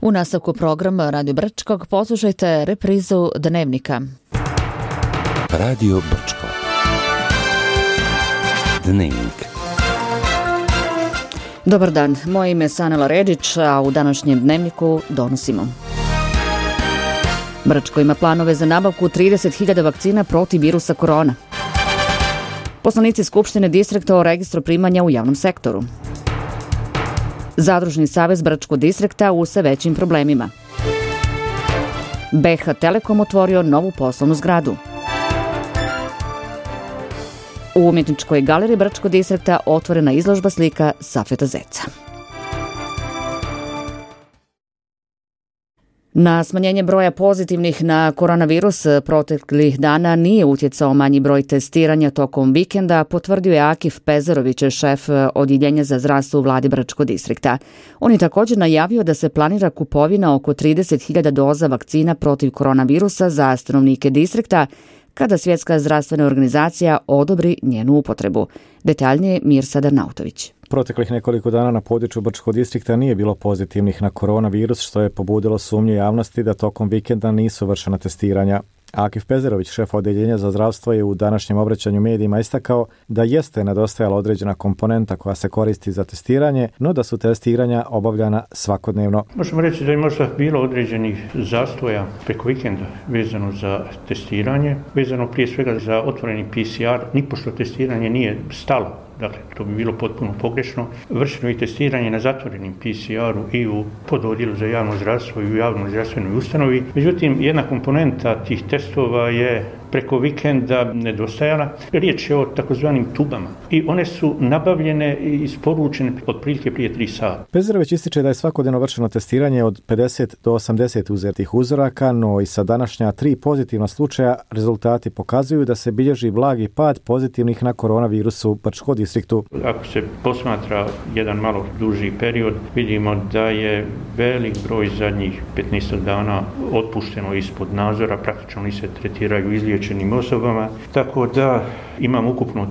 U nastavku programa Radio Brčkog poslušajte reprizu Dnevnika. Radio Brčko. Dnevnik. Dobar dan, moje ime je Sanela Redić, a u današnjem Dnevniku donosimo. Brčko ima planove za nabavku 30.000 vakcina protiv virusa korona. Poslanici Skupštine distrikta o registru primanja u javnom sektoru. Zadružni savez Brčkog distrikta u sve većim problemima. BH Telekom otvorio novu poslovnu zgradu. U umjetničkoj galeriji Brčkog distrikta otvorena izložba slika Safeta Zeca. Na smanjenje broja pozitivnih na koronavirus proteklih dana nije utjecao manji broj testiranja tokom vikenda, potvrdio je Akif Pezerović, šef odjeljenja za zdravstvo u vladi Brčkog distrikta. On je također najavio da se planira kupovina oko 30.000 doza vakcina protiv koronavirusa za stanovnike distrikta kada Svjetska zdravstvena organizacija odobri njenu upotrebu. Detaljnije Mirsad Arnautović. Proteklih nekoliko dana na području Brčkog distrikta nije bilo pozitivnih na koronavirus, što je pobudilo sumnje javnosti da tokom vikenda nisu vršena testiranja. Akif Pezerović, šef odjeljenja za zdravstvo, je u današnjem obraćanju medijima istakao da jeste nedostajala određena komponenta koja se koristi za testiranje, no da su testiranja obavljana svakodnevno. Možemo reći da je možda bilo određenih zastoja preko vikenda vezano za testiranje, vezano prije svega za otvoreni PCR, nipošto testiranje nije stalo. Dakle, to bi bilo potpuno pogrešno. Vršeno je testiranje na zatvorenim PCR-u i u pododjelu za javno zdravstvo i u javnoj zdravstvenoj ustanovi. Međutim, jedna komponenta tih testova je preko vikenda nedostajala. Riječ je o takozvanim tubama i one su nabavljene i isporučene otprilike prije 3 sata. Pezerović ističe da je svakodnevno vršeno testiranje od 50 do 80 uzetih uzoraka, no i sa današnja 3 pozitivna slučaja rezultati pokazuju da se bilježi blagi pad pozitivnih na koronavirusu u Brčkom distriktu. Ako se posmatra jedan malo duži period, vidimo da je velik broj zadnjih 15 dana otpušteno ispod nadzora, praktično oni se tretiraju izliječenim osobama, tako da imamo ukupno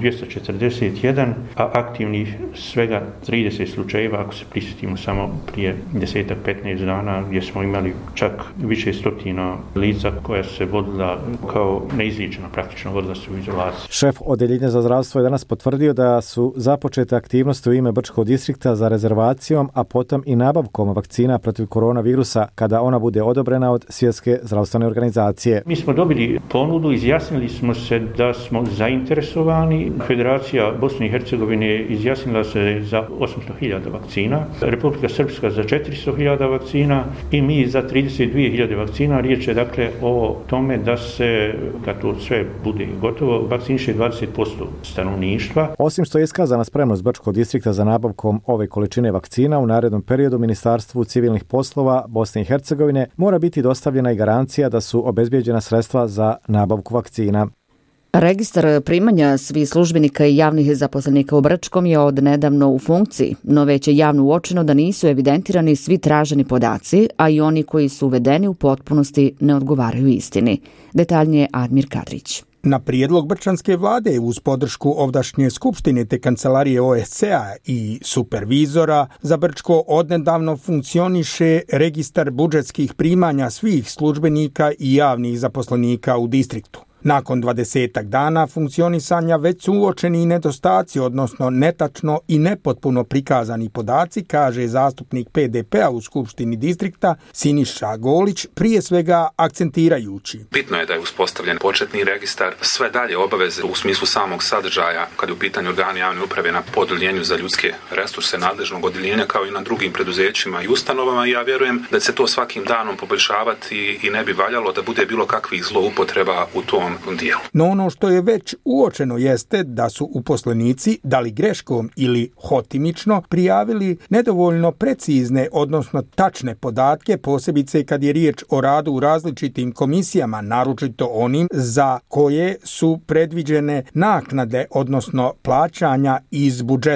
241, a aktivnih svega 30 slučajeva, ako se prisjetimo samo prije 10-15 dana, gdje smo imali čak više stotina lica koja se vodila kao neizliječena, praktično vodila se u izolaciji. Šef odjeljenja za zdravstvo je danas potvrdio da su započete aktivnosti u ime Brčkog distrikta za rezervacijom, a potom i nabavkom vakcina protiv koronavirusa kada ona bude odobrena od Svjetske zdravstvene organizacije. Mi smo dobili ponudu, izjasnili smo se da smo zainteresovani. Federacija Bosne i Hercegovine izjasnila se za 800.000 vakcina, Republika Srpska za 400.000 vakcina i mi za 32.000 vakcina. Riječ je dakle o tome da se, kad to sve bude gotovo, vakciniše 20% stanovništva. Osim što je iskazana spremnost Brčkog distrikta za nabavkom ove količine vakcina, u narednom periodu Ministarstvu civilnih poslova Bosne i Hercegovine mora biti dostavljena i garancija da su obezbijeđena sredstva za nabavku vakcina. Registar primanja svih službenika i javnih zaposlenika u Brčkom je od nedavno u funkciji, no već je javno uočeno da nisu evidentirani svi traženi podaci, a i oni koji su uvedeni u potpunosti ne odgovaraju istini. Detaljnije Admir Kadrić. Na prijedlog brčanske vlade uz podršku ovdašnje skupštine te kancelarije OSCE-a i supervizora za Brčko odnedavno funkcioniše registar budžetskih primanja svih službenika i javnih zaposlenika u distriktu. Nakon 20 dana funkcionisanja već su uočeni nedostaci, odnosno netačno i nepotpuno prikazani podaci, kaže zastupnik PDP-a u Skupštini distrikta Siniša Golić, prije svega akcentirajući. Bitno je da je uspostavljen početni registar, sve dalje obaveze u smislu samog sadržaja kad je u pitanju organi javne uprave na podjeljenju za ljudske resurse nadležnog odjeljenja kao i na drugim preduzećima i ustanovama. Ja vjerujem da će se to svakim danom poboljšavati i ne bi valjalo da bude bilo kakvih zloupotreba u tom dijelu. No ono što je već uočeno jeste da su uposlenici, da li greškom ili hotimično, prijavili nedovoljno precizne, odnosno tačne podatke, posebice kad je riječ o radu u različitim komisijama, naročito onim za koje su predviđene naknade, odnosno plaćanja iz budžeta.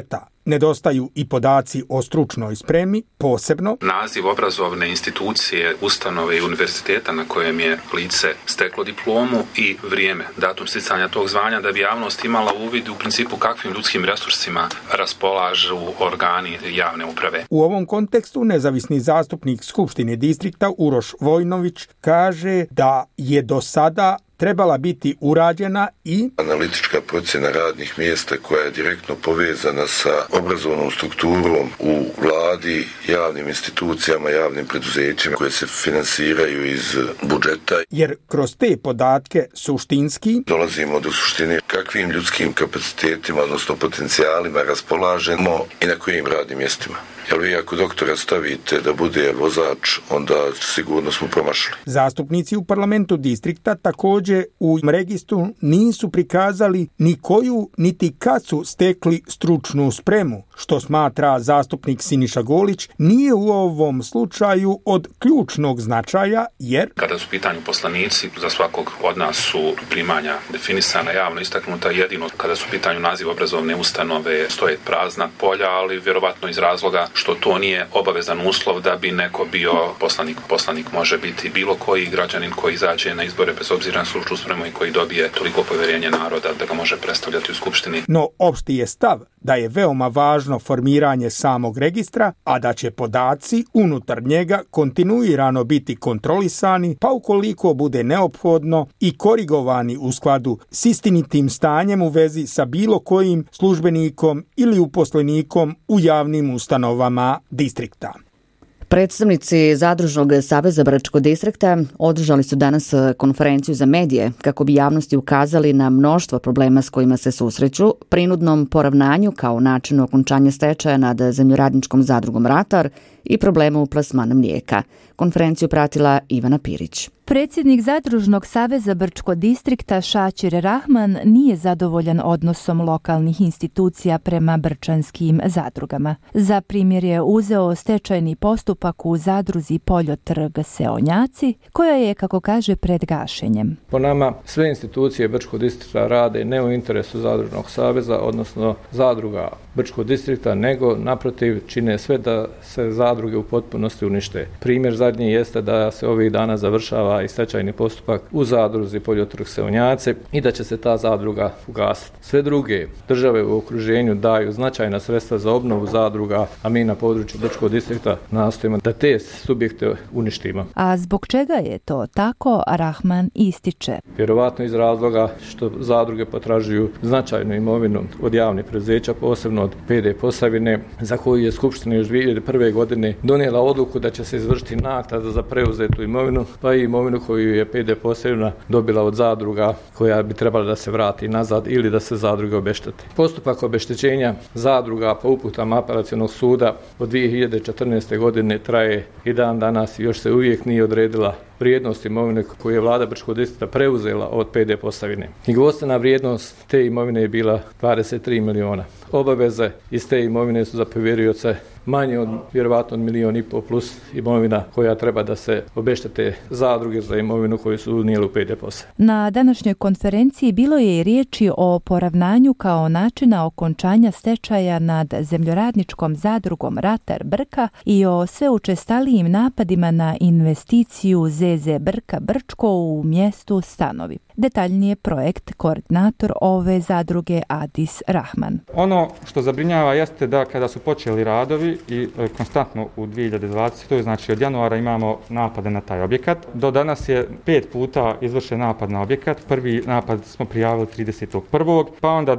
Nedostaju i podaci o stručnoj spremi, posebno naziv obrazovne institucije, ustanove i univerziteta na kojem je lice steklo diplomu i vrijeme, datum sticanja tog zvanja, da bi javnost imala uvid u principu kakvim ljudskim resursima raspolažu organi javne uprave. U ovom kontekstu nezavisni zastupnik Skupštine distrikta Uroš Vojnović kaže da je do sada trebala biti urađena i analitička procjena radnih mjesta koja je direktno povezana sa obrazovnom strukturom u vladi, javnim institucijama, javnim preduzećima koje se finansiraju iz budžeta. Jer kroz te podatke suštinski dolazimo do suštine kakvim ljudskim kapacitetima, odnosno potencijalima raspolažemo i na kojim radnim mjestima. Jer vi ako doktora stavite da bude vozač, onda sigurno smo promašili. Zastupnici u parlamentu distrikta također u registru nisu prikazali ni koju niti kad su stekli stručnu spremu, što smatra zastupnik Siniša Golić nije u ovom slučaju od ključnog značaja, jer kada su pitanju poslanici, za svakog od nas su primanja definisana, javno istaknuta, jedino kada su pitanju naziv obrazovne ustanove stoje prazna polja, ali vjerovatno iz razloga što to nije obavezan uslov da bi neko bio poslanik. Poslanik može biti bilo koji građanin koji izađe na izbore bez obzira na stručnu spremu i koji dobije toliko povjerenje naroda da ga može predstavljati u Skupštini. No opšti je stav da je veoma važno formiranje samog registra, a da će podaci unutar njega kontinuirano biti kontrolisani, pa ukoliko bude neophodno i korigovani u skladu s istinitim stanjem u vezi sa bilo kojim službenikom ili uposlenikom u javnim ustanovama distrikta. Predstavnici Zadružnog saveza Brčkog distrikta održali su danas konferenciju za medije kako bi javnosti ukazali na mnoštvo problema s kojima se susreću, prinudnom poravnanju kao načinu okončanja stečaja nad zemljoradničkom zadrugom Ratar i problemu plasmana mlijeka. Konferenciju pratila Ivana Pirić. Predsjednik Zadružnog saveza Brčkog distrikta Šačir Rahman nije zadovoljan odnosom lokalnih institucija prema brčanskim zadrugama. Za primjer je uzeo stečajni postupak u zadruzi Poljotrg Seonjaci, koja je, kako kaže, pred gašenjem. Po nama sve institucije Brčkog distrikta rade ne u interesu Zadružnog saveza, odnosno zadruga Brčkog distrikta, nego naprotiv čine sve da se zadruge u potpunosti unište. Primjer zadnji jeste da se ovih dana završava i stečajni postupak u zadruzi Poljotrg Seonjaci i da će se ta zadruga ugasiti. Sve druge države u okruženju daju značajna sredstva za obnovu zadruga, a mi na području Brčkog distrikta nastojimo da te subjekte uništimo. A zbog čega je to tako, Rahman ističe? Vjerovatno iz razloga što zadruge potražuju značajnu imovinu od javnih preduzeća, posebno od PD Posavine, za koju je Skupština još 2001. godine donijela odluku da će se izvršiti naknada za preuzetu imovinu, pa i imovinu koju je PD Posavina dobila od zadruga koja bi trebala da se vrati nazad ili da se zadruge obeštete. Postupak obeštećenja zadruga po uputama apelacionog suda od 2014. godine traje i dan danas i još se uvijek nije odredila vrijednost imovine koju je vlada Brčkog distrikta preuzela od PD Posavine. Knjigovodstvena vrijednost te imovine je bila 23 miliona. Obaveze iz te imovine su za povjerioce manje od vjerovatno 1,5 milijuna plus imovina koja treba da se obeštete zadruge za imovinu koju su unijeli u PD Posavine. Na današnjoj konferenciji bilo je i riječi o poravnanju kao načina okončanja stečaja nad zemljoradničkom zadrugom Ratar Brka i o sve učestalijim napadima na investiciju ZZ Brka Brčko u mjestu Stanovi. Detaljnije projekt koordinator ove zadruge Adis Rahman. Ono što zabrinjava jeste da kada su počeli radovi i konstantno u 2020. znači od januara imamo napade na taj objekat. Do danas je 5 puta izvršen napad na objekat. Prvi napad smo prijavili 30.1. pa onda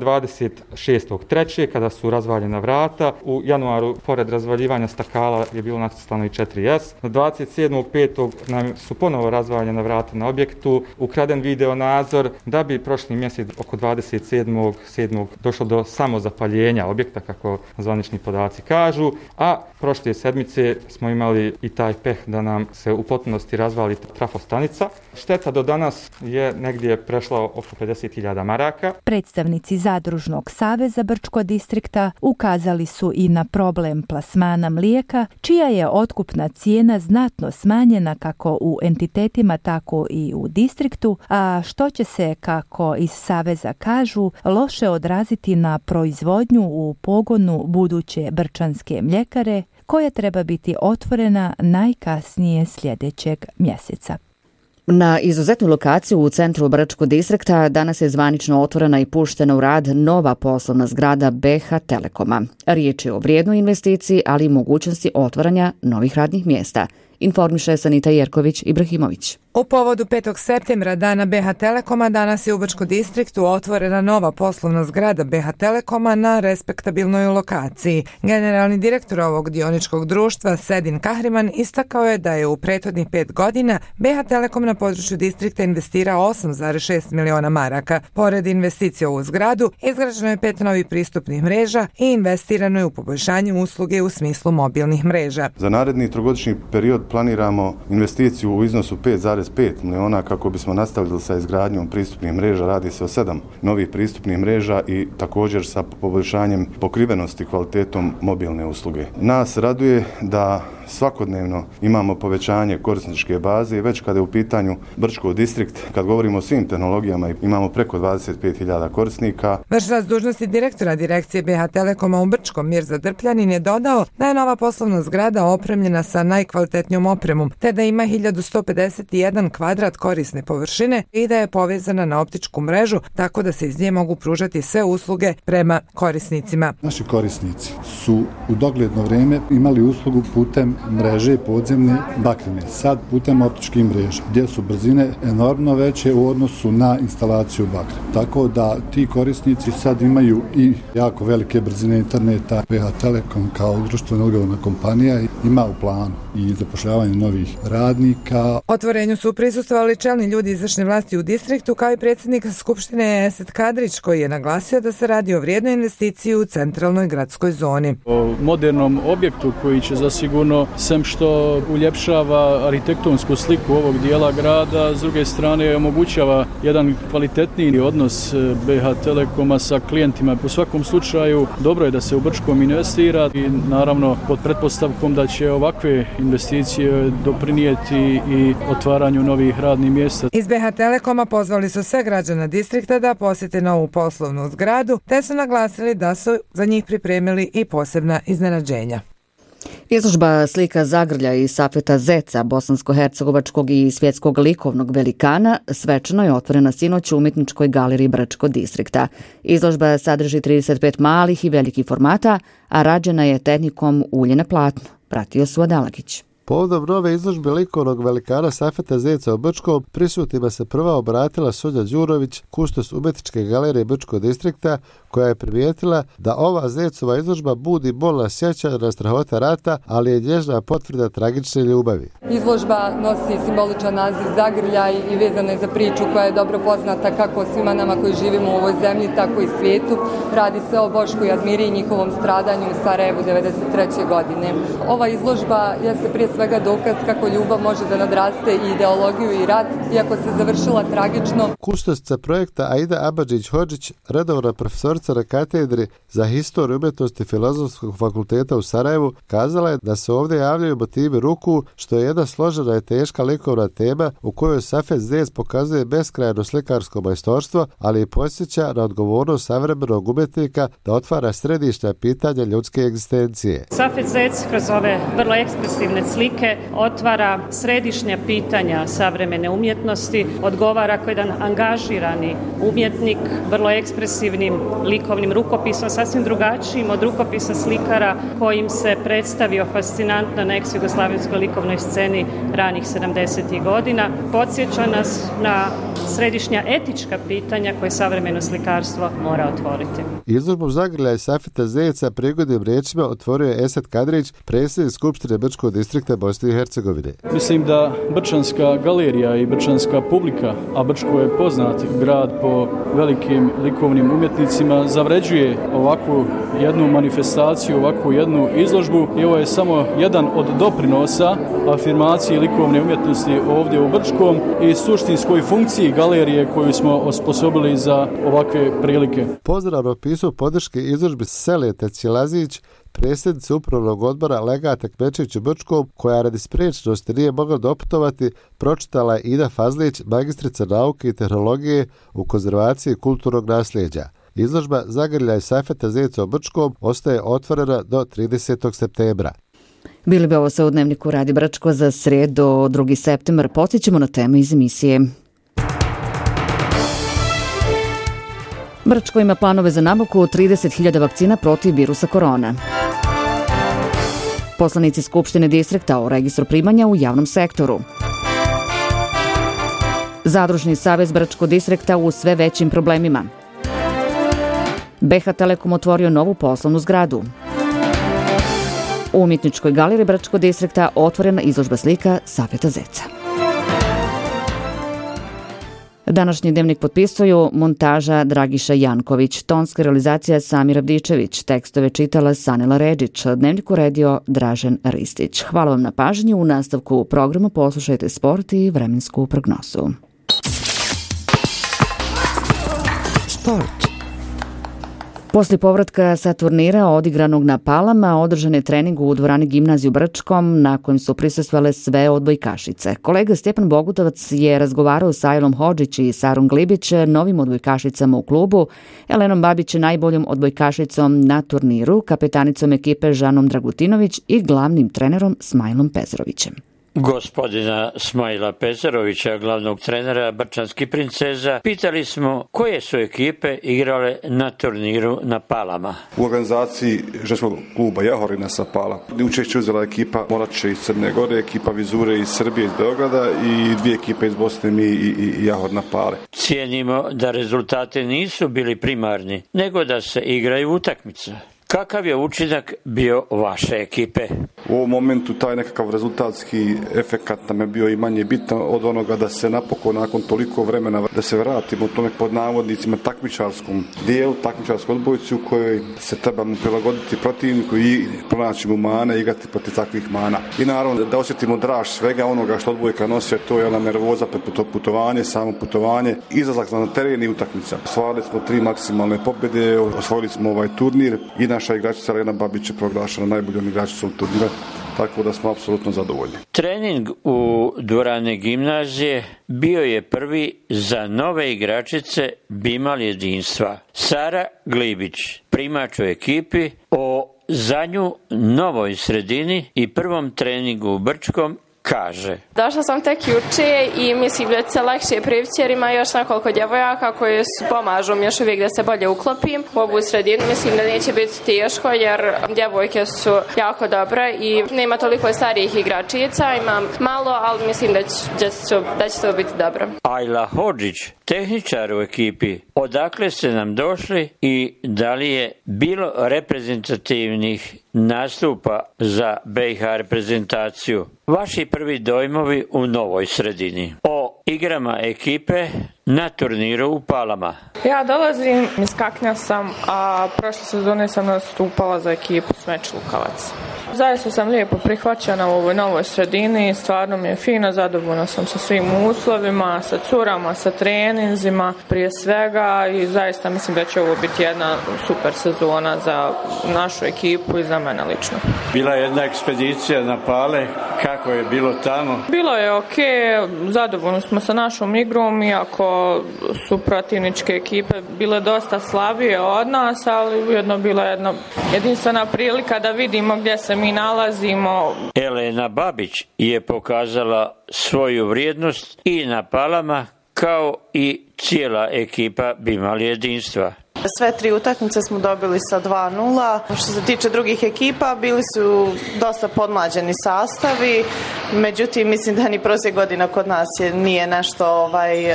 26.3. kada su razvaljena vrata. U januaru pored razvaljivanja stakala je bilo nacrtano i 4S. Na 27.5. nam su ponovo razvaljena vrata na objektu. Ukraden video nadzor da bi prošli mjesec oko 27.7. došlo do samozapaljenja objekta, kako zvanični podaci kažu, a prošle sedmice smo imali i taj peh da nam se u potpunosti razvali trafostanica. Šteta do danas je negdje prešla oko 50.000 maraka. Predstavnici Zadružnog saveza Brčkog distrikta ukazali su i na problem plasmana mlijeka, čija je otkupna cijena znatno smanjena kako u entitetima, tako i u distriktu, a što što će se, kako iz Saveza kažu, loše odraziti na proizvodnju u pogonu buduće brčanske mljekare, koja treba biti otvorena najkasnije sljedećeg mjeseca. Na izuzetnu lokaciju u centru Brčkog distrikta danas je zvanično otvorena i puštena u rad nova poslovna zgrada BH Telekoma. Riječ je o vrijednoj investiciji, ali i mogućnosti otvaranja novih radnih mjesta, informiše Sanita Jerković-Ibrahimović. U povodu 5. septembra, dana BH Telekoma, danas je u Brčkom distriktu otvorena nova poslovna zgrada BH Telekoma na respektabilnoj lokaciji. Generalni direktor ovog dioničkog društva, Sedin Kahriman, istakao je da je u prethodnih 5 godina BH Telekom na području distrikta investirao 8,6 miliona maraka. Pored investicija u zgradu, izgrađeno je 5 novih pristupnih mreža i investirano je u poboljšanje usluge u smislu mobilnih mreža. Za naredni trogodišnji period planiramo investiciju u iznosu 5,5 miliona kako bismo nastavili sa izgradnjom pristupnih mreža. Radi se o 7 novih pristupnih mreža i također sa poboljšanjem pokrivenosti kvalitetom mobilne usluge. Nas raduje da svakodnevno imamo povećanje korisničke baze i već kada je u pitanju Brčko distrikt, kad govorimo o svim tehnologijama, imamo preko 25.000 korisnika. Vršilac dužnosti direktora direkcije BH Telekoma u Brčkom, Mirza Drpljanin, je dodao da je nova poslovna zgrada opremljena sa najkvalitetnijom opremom, te da ima 1151 kvadrat korisne površine i da je povezana na optičku mrežu, tako da se iz nje mogu pružati sve usluge prema korisnicima. Naši korisnici su u dogledno vrijeme imali uslugu putem mreže podzemne bakrene, sad putem optičkih mreža, gdje su brzine enormno veće u odnosu na instalaciju bakra. Tako da ti korisnici sad imaju i jako velike brzine interneta. BH Telekom kao društveno odgovorna kompanija ima u planu i zapošljavanje novih radnika. Otvorenju su prisustvovali čelni ljudi izvršne vlasti u distriktu, kao i predsjednik Skupštine Esad Kadrić, koji je naglasio da se radi o vrijednoj investiciji u centralnoj gradskoj zoni. O modernom objektu koji će zasigurno, sem što uljepšava arhitektonsku sliku ovog dijela grada, s druge strane omogućava jedan kvalitetniji odnos BH Telekoma sa klijentima. U svakom slučaju dobro je da se u Brčkom investira i naravno pod pretpostavkom da će ovakve investicije doprinijeti i otvaranju novih radnih mjesta. Iz BH Telekoma pozvali su sve građana distrikta da posjete novu poslovnu zgradu, te su naglasili da su za njih pripremili i posebna iznenađenja. Izložba slika Zagrlja i Safeta Zeca, bosansko-hercegovačkog i svjetskog likovnog velikana, svečano je otvorena sinoć u Umjetničkoj galeriji Brčkog distrikta. Izložba sadrži 35 malih i velikih formata, a rađena je tehnikom ulje na platnu. Pratio su Adalagić. Povodom nove izložbe likovnog velikana Safeta Zeca u Brčkom, prisutnima se prva obratila Sonja Đurović, kustos Umjetničke galerije Brčkog distrikta, koja je primijetila da ova Zecova izložba budi bolna sjećanja na strahote rata, ali je nježna potvrda tragične ljubavi. Izložba nosi simboličan naziv Zagrlja i vezana je za priču koja je dobro poznata kako svima nama koji živimo u ovoj zemlji, tako i svijetu. Radi se o Bošku i Admiri i njihovom stradanju u Sarajevu 1993. godine. Ova izložba jeste prije svega dokaz kako ljubav može da nadraste i ideologiju i rat, iako se završila tragično. Kustosca projekta Aida Abadžić-Hodžić, redovna profesorica na katedri za historiju umjetnosti Filozofskog fakulteta u Sarajevu, kazala je da se ovdje javljaju motivi ruku, što je jedna složena i teška likovna tema u kojoj Safet Zec pokazuje beskrajno slikarsko majstorstvo, ali i podsjeća na odgovornost savremenog umjetnika da otvara središnja pitanja ljudske egzistencije. Safet Zec kroz ove vrlo ekspresivne slike otvara središnja pitanja savremene umjetnosti, odgovara kao jedan angažirani umjetnik, vrlo ekspresivnim likovnim rukopisom, sasvim drugačijim od rukopisa slikara kojim se predstavio fascinantno na ex-jugoslavenskoj likovnoj sceni ranih 70. godina. Podsjeća nas na središnja etička pitanja koje savremeno slikarstvo mora otvoriti. Izložbu Zagrlja i Safeta Zeca prigodnim riječima otvorio je Esad Kadrić, predsjednik Skupštine Brčkog distrikta Bosne i Hercegovine. Mislim da Brčanska galerija i brčanska publika, a Brčko je poznat grad po velikim likovnim umjetnicima, zavređuje ovakvu jednu manifestaciju, ovakvu jednu izložbu i ovo je samo jedan od doprinosa afirmaciji likovne umjetnosti ovdje u Brčkom i suštinskoj funkciji i galerije koju smo osposobili za ovakve prilike. Pozdrav o pisu podrške izložbi Selete Cilazić, predsjednice upravnog odbora Legata Kmečić u Brčkom, koja radi spriječnosti nije mogla doputovati, pročitala je Ida Fazlić, magistrica nauke i tehnologije u konzervaciji kulturnog nasljeđa. Izložba Zagrljaj Sajfeta Zeca u Brčkom ostaje otvorena do 30. septembra. Bili bi ovo sve u Dnevniku Radio Brčko za srijedu 2. septembar. Podsjećamo na teme iz emisije. Brčko ima planove za nabavku 30.000 vakcina protiv virusa korona. Poslanici Skupštine distrikta o registru primanja u javnom sektoru. Zadružni savez Brčko distrikta u sve većim problemima. BH Telekom otvorio novu poslovnu zgradu. U umjetničkoj galeriji Brčko distrikta otvorena izložba slika Sajfeta Zeca. Današnji dnevnik potpisuju montaža Dragiša Janković, tonska realizacija Samir Avdičević, tekstove čitala Sanela Redžić, dnevnik uredio Dražen Ristić. Hvala vam na pažnju. U nastavku programa poslušajte sport i vremensku prognozu. Sport. Poslije povratka sa turnira odigranog na Palama, održan je trening u dvorani Gimnazije u Brčkom, na kojem su prisustvovale sve odbojkašice. Kolega Stjepan Bogutovac je razgovarao sa Ajlom Hodžić i Sarom Glibić, novim odbojkašicama u klubu, Elenom Babić, najboljom odbojkašicom na turniru, kapetanicom ekipe Žanom Dragutinović i glavnim trenerom Smajlom Pezerovićem. Gospodina Smajla Pezerovića, glavnog trenera Brčanskih princeza, pitali smo koje su ekipe igrale na turniru na Palama. U organizaciji ženskog kluba Jahorina sa Pala učešće uzela ekipa Morače iz Crne Gore, ekipa Vizure iz Srbije, iz Beograda i 2 ekipe iz Bosne, mi i Jahorina Pale. Cijenimo da rezultati nisu bili primarni, nego da se igraju utakmice. Kakav je učinak bio vaše ekipe? U ovom momentu taj nekakav rezultatski efekat nam je bio i manje bitan od onoga da se napokon nakon toliko vremena da se vratimo tome pod navodnicima takmičarskom dijelu, takmičarskoj odbojci u kojoj se trebamo prilagoditi protivniku i pronaći mu mane i igrati protiv takvih mana. I naravno da osjetimo draž svega onoga što odbojka nosi, to je ona nervoza pred putovanje, samo putovanje, izlazak na teren i utakmica. Osvojili smo 3 maksimalne pobjede, osvojili smo ovaj turnir i naša igračica Elena Babić je proglašena najboljom igračicom turnira, tako da smo apsolutno zadovoljni. Trening u dvorani Gimnazije bio je prvi za nove igračice Bimal jedinstva. Sara Glibić, primač u ekipi, o zadnju novoj sredini i prvom treningu u Brčkom kaže. Došla sam tek juče i mislim da se lakše privući jer ima još nekoliko djevojaka koje pomažu mi još uvijek da se bolje uklopim u ovu sredinu. Mislim da neće biti teško jer djevojke su jako dobre i nema toliko starijih igračica, imam malo, ali mislim da će to biti dobro. Ajla Hodžić, tehničar u ekipi, odakle ste nam došli i da li je bilo reprezentativnih nastupa za BiH reprezentaciju? Vaši prvi dojmovi u novoj sredini o igrama ekipe na turniru u Palama. Ja dolazim iz Kaknja sam, a prošle sezone sam nastupala za ekipu Smeč Lukavac. Zaista sam lijepo prihvaćena u ovoj novoj sredini, stvarno mi je fino, zadovoljna sam sa svim uslovima, sa curama, sa treninzima, prije svega i zaista mislim da će ovo biti jedna super sezona za našu ekipu i za mene lično. Bila je jedna ekspedicija na Pale, kako je bilo tamo? Bilo je ok, zadovoljni smo sa našom igrom, iako su protivničke ekipe bile dosta slabije od nas, ali ujedno bila jedna jedinstvena prilika da vidimo gdje se mi nalazimo. Elena Babić je pokazala svoju vrijednost i na Palama kao i cijela ekipa Bimal jedinstva. Sve 3 utakmice smo dobili sa 2-0. Što se tiče drugih ekipa, bili su dosta podmlađeni sastavi, međutim mislim da ni prosjek godina kod nas nije nešto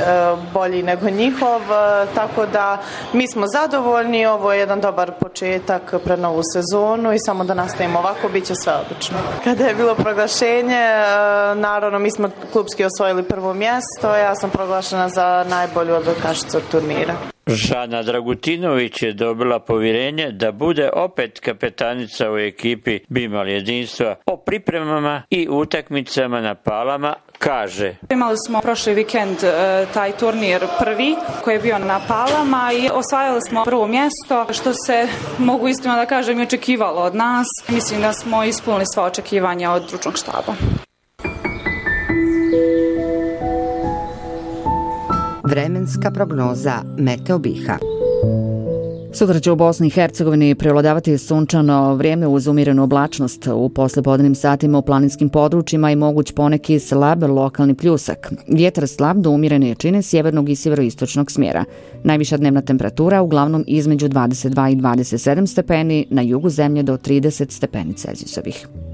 bolji nego njihov, tako da mi smo zadovoljni, ovo je jedan dobar početak pred novu sezonu i samo da nastavimo ovako, bit će sve odlično. Kada je bilo proglašenje, naravno mi smo klubski osvojili prvo mjesto, ja sam proglašena za najbolju odbojkašicu turnira. Žana Dragutinović je dobila povjerenje da bude opet kapetanica u ekipi Bimal jedinstva. O pripremama i utakmicama na Palama kaže: Imali smo prošli vikend taj turnir prvi koji je bio na Palama i osvajali smo prvo mjesto, što se, mogu iskreno da kažem, i očekivalo od nas. Mislim da smo ispunili sva očekivanja od stručnog štaba. Vremenska prognoza Meteo Biha. Sutra će u Bosni i Hercegovini prevladavati sunčano vrijeme uz umjerenu oblačnost. U poslijepodnevnim satima u planinskim područjima i moguć poneki slab lokalni pljusak. Vjetar slab do umjerene jačine sjevernog i sjeveroistočnog smjera. Najviša dnevna temperatura uglavnom između 22 i 27 stepeni, na jugu zemlje do 30 stepeni Celzijusovih.